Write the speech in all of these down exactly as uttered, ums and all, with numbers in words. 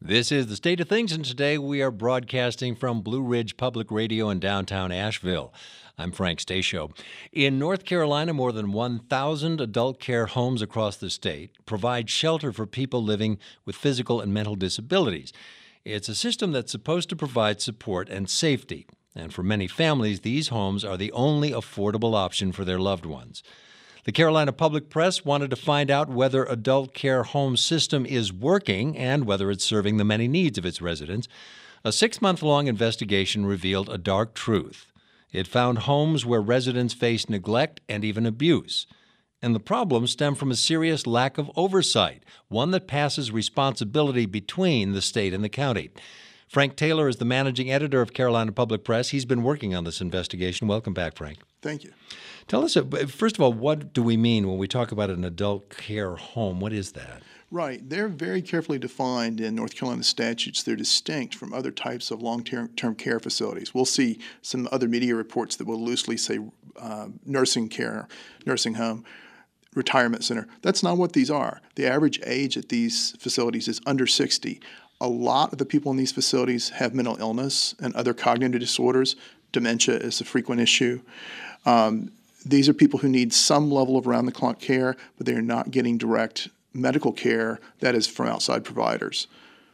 This is the State of Things, and today we are broadcasting from Blue Ridge Public Radio in downtown Asheville. I'm Frank Stasio. In North Carolina, more than one thousand adult care homes across the state provide shelter for people living with physical and mental disabilities. It's a system that's supposed to provide support and safety, and for many families, these homes are the only affordable option for their loved ones. The Carolina Public Press wanted to find out whether adult care home system is working and whether it's serving the many needs of its residents. A six-month-long investigation revealed a dark truth. It found homes where residents face neglect and even abuse. And the problem stemmed from a serious lack of oversight, one that passes responsibility between the state and the county. Frank Taylor is the managing editor of Carolina Public Press. He's been working on this investigation. Welcome back, Frank. Thank you. Tell us, first of all, what do we mean when we talk about an adult care home? What is that? Right. They're very carefully defined in North Carolina statutes. They're distinct from other types of long-term care facilities. We'll see some other media reports that will loosely say uh, nursing care, nursing home, retirement center. That's not what these are. The average age at these facilities is under sixty. A lot of the people in these facilities have mental illness and other cognitive disorders. Dementia is a frequent issue. Um, These are people who need some level of round-the-clock care, but they are not getting direct medical care that is from outside providers.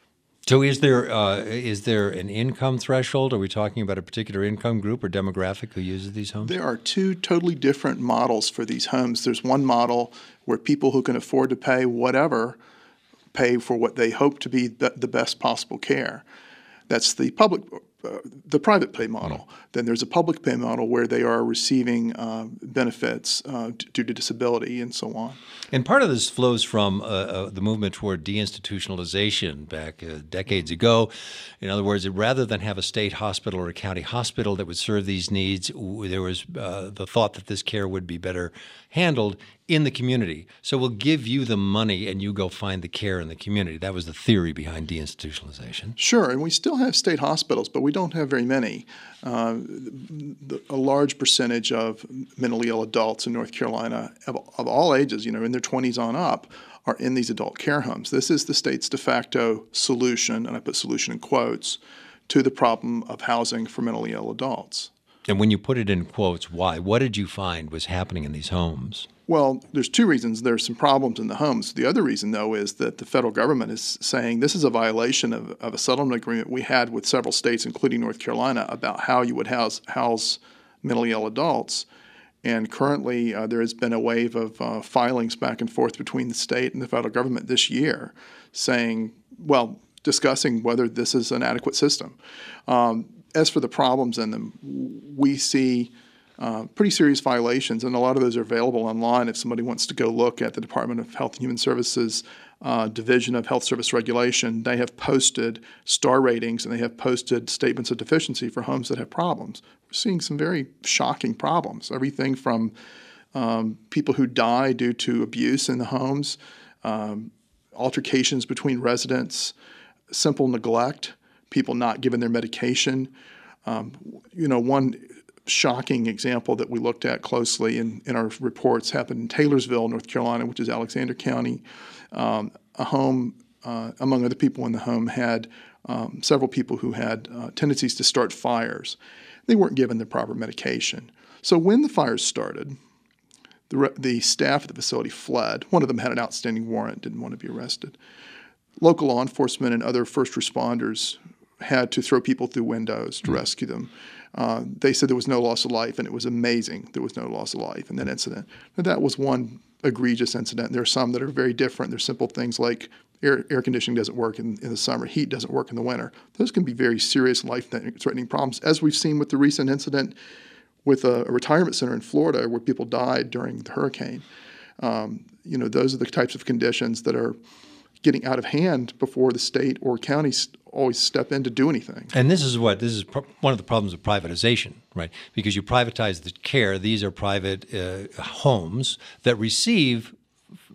So is there uh, is there an income threshold? Are we talking about a particular income group or demographic who uses these homes? There are two totally different models for these homes. There's one model where people who can afford to pay whatever pay for what they hope to be the best possible care. That's the public Uh, the private pay model. Mm. Then there's a public pay model where they are receiving uh, benefits uh, d- due to disability and so on. And part of this flows from uh, uh, the movement toward deinstitutionalization back uh, decades ago. In other words, rather than have a state hospital or a county hospital that would serve these needs, there was uh, the thought that this care would be better handled in the community. So we'll give you the money and you go find the care in the community. That was the theory behind deinstitutionalization. Sure, and we still have state hospitals, but we don't have very many. Uh, the, a large percentage of mentally ill adults in North Carolina of, of all ages, you know, in their twenties on up, are in these adult care homes. This is the state's de facto solution, and I put solution in quotes, to the problem of housing for mentally ill adults. And when you put it in quotes, why? What did you find was happening in these homes? Well, there's two reasons. There's some problems in the homes. The other reason, though, is that the federal government is saying this is a violation of, of a settlement agreement we had with several states, including North Carolina, about how you would house, house mentally ill adults. And currently, uh, there has been a wave of uh, filings back and forth between the state and the federal government this year saying, well, discussing whether this is an adequate system. Um, as for the problems in them, we see Uh, pretty serious violations, and a lot of those are available online if somebody wants to go look at the Department of Health and Human Services uh, Division of Health Service Regulation. They have posted star ratings and they have posted statements of deficiency for homes that have problems. We're seeing some very shocking problems, everything from um, people who die due to abuse in the homes, um, altercations between residents, simple neglect, people not given their medication. Um, you know, one shocking example that we looked at closely in, in our reports happened in Taylorsville, North Carolina, which is Alexander County. Um, a home, uh, among other people in the home, had um, several people who had uh, tendencies to start fires. They weren't given the proper medication. So when the fires started, the, re- the staff at the facility fled. One of them had an outstanding warrant, didn't want to be arrested. Local law enforcement and other first responders had to throw people through windows to mm. rescue them. Uh, they said there was no loss of life, and it was amazing there was no loss of life in that incident. But that was one egregious incident. There are some that are very different. There's simple things like air, air conditioning doesn't work in, in the summer, heat doesn't work in the winter. Those can be very serious life-threatening problems, as we've seen with the recent incident with a, a retirement center in Florida where people died during the hurricane. Um, you know, those are the types of conditions that are getting out of hand before the state or counties always step in to do anything. And this is what this is pr- one of the problems of privatization, right? Because you privatize the care. These are private uh, homes that receive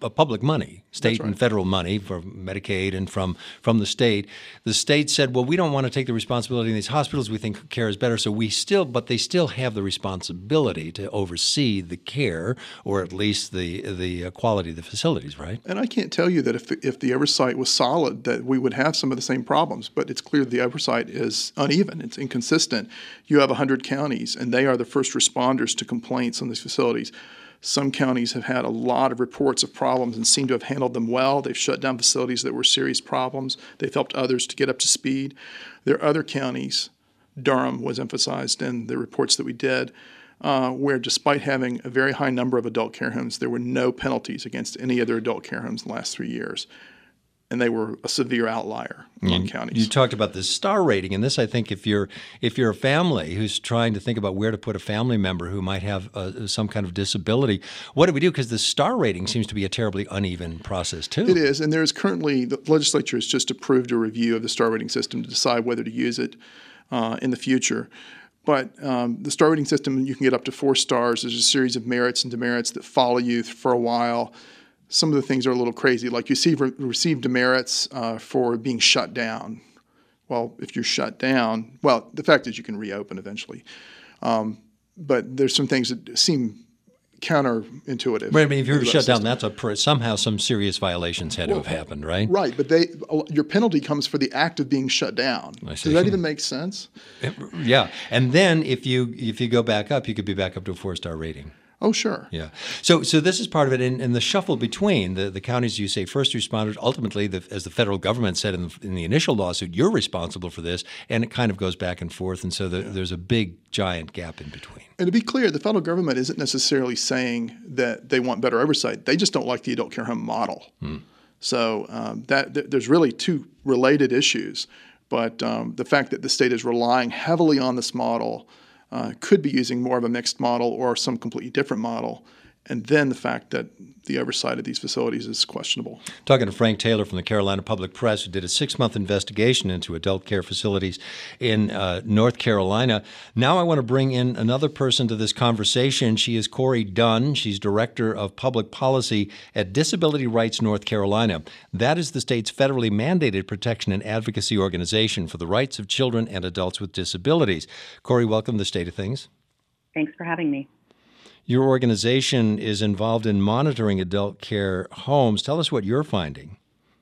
of public money, state right. and federal money for Medicaid and from, from the state. The state said, well, we don't want to take the responsibility in these hospitals. We think care is better. So we still, but they still have the responsibility to oversee the care, or at least the the quality of the facilities, right? And I can't tell you that if if the oversight was solid, that we would have some of the same problems. But it's clear the oversight is uneven. It's inconsistent. You have one hundred counties, and they are the first responders to complaints on these facilities. Some counties have had a lot of reports of problems and seem to have handled them well. They've shut down facilities that were serious problems. They've helped others to get up to speed. There are other counties, Durham was emphasized in the reports that we did, uh, where despite having a very high number of adult care homes, there were no penalties against any other adult care homes in the last three years. And they were a severe outlier among you, counties. You talked about the star rating, and this, I think, if you're if you're a family who's trying to think about where to put a family member who might have uh, some kind of disability, what do we do? Because the star rating seems to be a terribly uneven process, too. It is, and there is currently, the legislature has just approved a review of the star rating system to decide whether to use it uh, in the future. But um, the star rating system, you can get up to four stars. There's a series of merits and demerits that follow you for a while. Some of the things are a little crazy, like you see, receive demerits uh, for being shut down. Well, if you're shut down, well, the fact is you can reopen eventually. Um, but there's some things that seem counterintuitive. Right, I mean, if you're shut system. down, that's a somehow some serious violations had well, to have happened, right? Right, but they your penalty comes for the act of being shut down. I see. Does that even make sense? Yeah, and then if you if you go back up, you could be back up to a four-star rating. Oh, sure. Yeah. So so this is part of it. In, in the shuffle between the, the counties, you say first responders, ultimately, the, as the federal government said in the, in the initial lawsuit, you're responsible for this, and it kind of goes back and forth. And so the, yeah. there's a big, giant gap in between. And to be clear, the federal government isn't necessarily saying that they want better oversight. They just don't like the adult care home model. Hmm. So um, that th- there's really two related issues. But um, the fact that the state is relying heavily on this model Uh, could be using more of a mixed model or some completely different model. And then the fact that the oversight of these facilities is questionable. Talking to Frank Taylor from the Carolina Public Press, who did a six-month investigation into adult care facilities in uh, North Carolina. Now I want to bring in another person to this conversation. She is Corey Dunn. She's Director of Public Policy at Disability Rights North Carolina. That is the state's federally mandated protection and advocacy organization for the rights of children and adults with disabilities. Corey, welcome to the State of Things. Thanks for having me. Your organization is involved in monitoring adult care homes. Tell us what you're finding.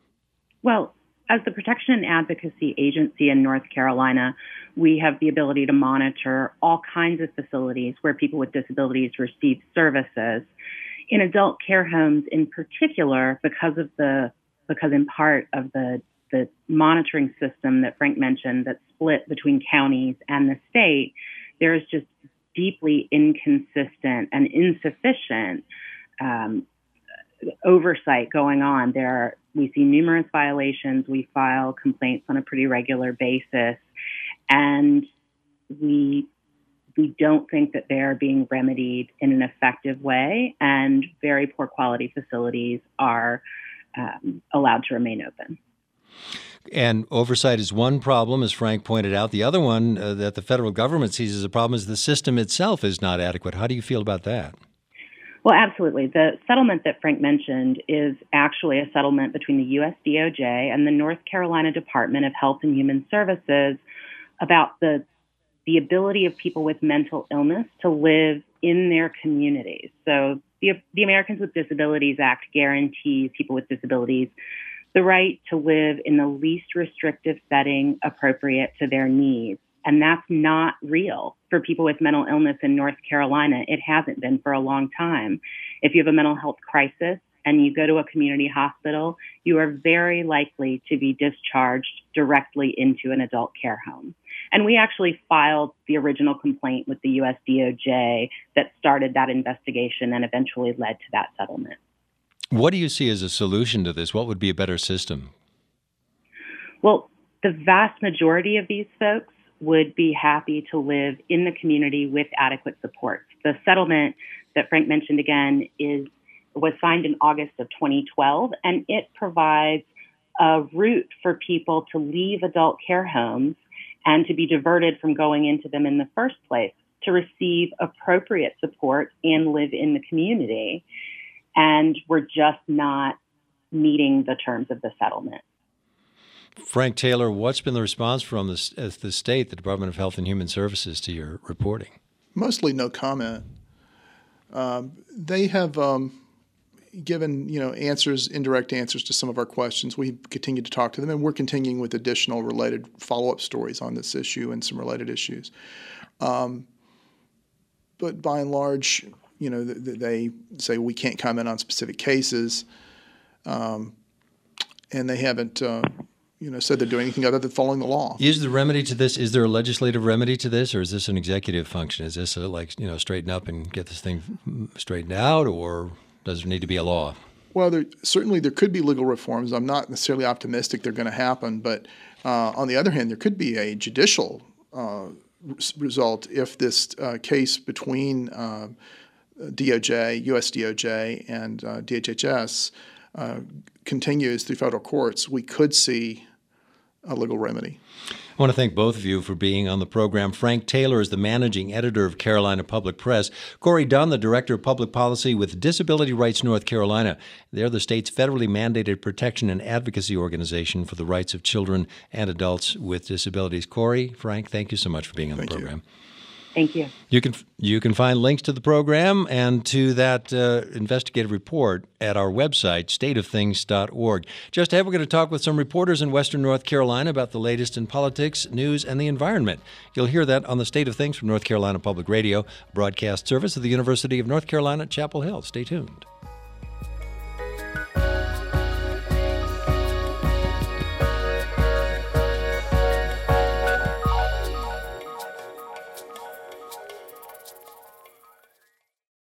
Well, as the Protection and Advocacy Agency in North Carolina, we have the ability to monitor all kinds of facilities where people with disabilities receive services. In adult care homes in particular, because of the because in part of the the monitoring system that Frank mentioned that's split between counties and the state, there is just deeply inconsistent and insufficient um, oversight going on. There are, we see numerous violations. We file complaints on a pretty regular basis, and we we don't think that they're being remedied in an effective way, and very poor quality facilities are um, allowed to remain open. And oversight is one problem, as Frank pointed out. The other one uh, that the federal government sees as a problem is the system itself is not adequate. How do you feel about that? Well, absolutely. The settlement that Frank mentioned is actually a settlement between the U S D O J and the North Carolina Department of Health and Human Services about the the ability of people with mental illness to live in their communities. So the, the Americans with Disabilities Act guarantees people with disabilities the right to live in the least restrictive setting appropriate to their needs. And that's not real for people with mental illness in North Carolina. It hasn't been for a long time. If you have a mental health crisis and you go to a community hospital, you are very likely to be discharged directly into an adult care home. And we actually filed the original complaint with the U S D O J that started that investigation and eventually led to that settlement. What do you see as a solution to this? What would be a better system? Well, the vast majority of these folks would be happy to live in the community with adequate support. The settlement that Frank mentioned again is was signed in August of twenty twelve, and it provides a route for people to leave adult care homes and to be diverted from going into them in the first place, to receive appropriate support and live in the community. and we're just not meeting the terms of the settlement. Frank Taylor, what's been the response from the, uh, the state, the Department of Health and Human Services, to your reporting? Mostly no comment. Um, they have um, given, you know, answers, indirect answers to some of our questions. We continue to talk to them, and we're continuing with additional related follow-up stories on this issue and some related issues. Um, but by and large, you know, th- th- they say we can't comment on specific cases, um, and they haven't, uh, you know, said they're doing anything other than following the law. Is the remedy to this, is there a legislative remedy to this, or is this an executive function? Is this a, like, you know, straighten up and get this thing straightened out, or does there need to be a law? Well, there, certainly there could be legal reforms. I'm not necessarily optimistic they're going to happen, but uh, on the other hand, there could be a judicial uh, result if this uh, case between uh, D O J, U S D O J, and uh, D H H S uh, continues through federal courts. We could see a legal remedy. I want to thank both of you for being on the program. Frank Taylor is the managing editor of Carolina Public Press. Corey Dunn, the director of public policy with Disability Rights North Carolina. They're the state's federally mandated protection and advocacy organization for the rights of children and adults with disabilities. Corey, Frank, thank you so much for being on Thank the program. You. Thank you. You can you can find links to the program and to that uh, investigative report at our website, state of things dot org. Just ahead, we're going to talk with some reporters in Western North Carolina about the latest in politics, news, and the environment. You'll hear that on the State of Things from North Carolina Public Radio, broadcast service of the University of North Carolina at Chapel Hill. Stay tuned.